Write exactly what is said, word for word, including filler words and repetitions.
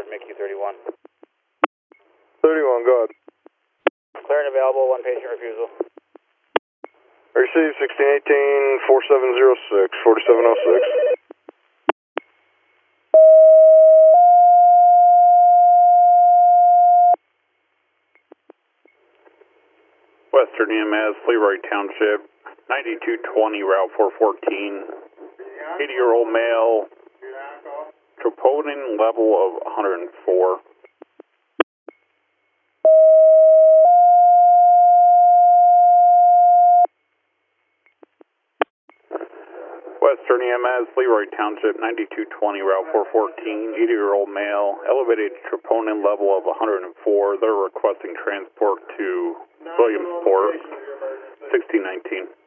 Mickey thirty-one. thirty-one, go ahead. Clear and available, one patient refusal. Receive sixteen eighteen, forty-seven oh six, forty-seven oh six. Western E M S, Leroy Township, ninety-two twenty, Route four fourteen. eighty-year-old male, troponin level of one hundred four. Western E M S, Leroy Township, ninety-two twenty, Route four fourteen, eighty-year-old male, elevated troponin level of one hundred four. They're requesting transport to Williamsport, sixteen nineteen.